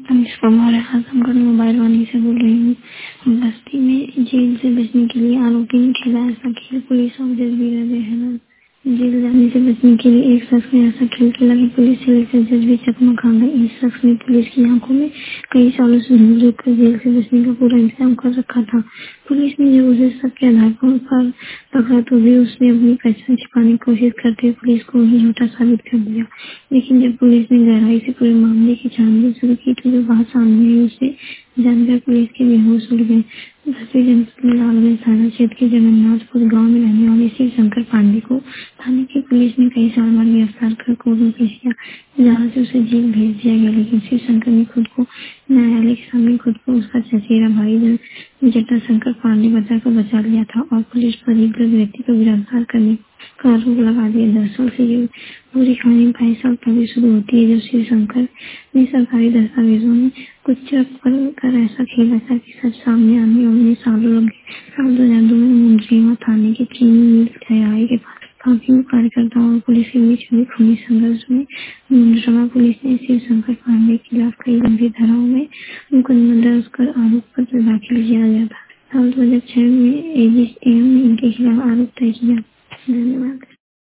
Anushka Maurya Azamgarh mobile Vaani से बोल रही हूँ। बस्ती में जेल से बचने के लिए आरोपी ने खेला ऐसा खेल, पुलिस और जज भी रहे हैरान। जेल जाने से बचने के लिए एक शख्स ने ऐसा खेल खेला कि पुलिस से लेकर जज भी चकमा खा गए। इस शख्स ने पुलिस की आंखों में कई सालों से घूम कर जेल से बचने का पूरा इंतजाम कर रखा था। पुलिस ने जब उसे शक के आधार पर पकड़ा तो भी उसने अपनी पहचान छिपाने की कोशिश करते हुए पुलिस को ही झूठा साबित कर दिया। लेकिन जब पुलिस ने गहराई से पूरे मामले की छानबीन शुरू की तो जो बात सामने आई उसे जानकर पुलिस के बेहोश उड़ गए। बस्ती जनपद में लालगंज थाना क्षेत्र के जगन्नाथपुर गांव में रहने वाले शिव शंकर पांडे को थाने की पुलिस ने कई साल बाद गिरफ्तार कर कोर्ट में पेश किया, जहां से उसे जेल भेज दिया गया। लेकिन शिव शंकर ने खुद को न्यायालय के सामने खुद को उसका चचेरा भाई जटा शंकर पांडे बताकर बचा लिया था और पुलिस पर एक गलत व्यक्ति को गिरफ्तार करने का आरोप लगा दिया। दरअसल से ये पूरी कहानी 22 साल पहले शुरू होती है, जब शिव शंकर ने सरकारी दस्तावेजों में कुछ कर ऐसा खेला था कि सच सामने आने में सालों लग गए। साल 2002 में मुंद्रियां थाने के 3 मील चौराहे के पास काफी कार्यकर्ताओं और पुलिस के बीच हुए खूनी संघर्ष में मुंद्रियां पुलिस ने शिव शंकर पांडे के खिलाफ कई गंभीर धाराओं में मुकदमा दर्ज कर आरोप पत्र दाखिल किया गया था। साल 2006 में एजीएम ने इनके खिलाफ आरोप तय किया। धन्यवाद।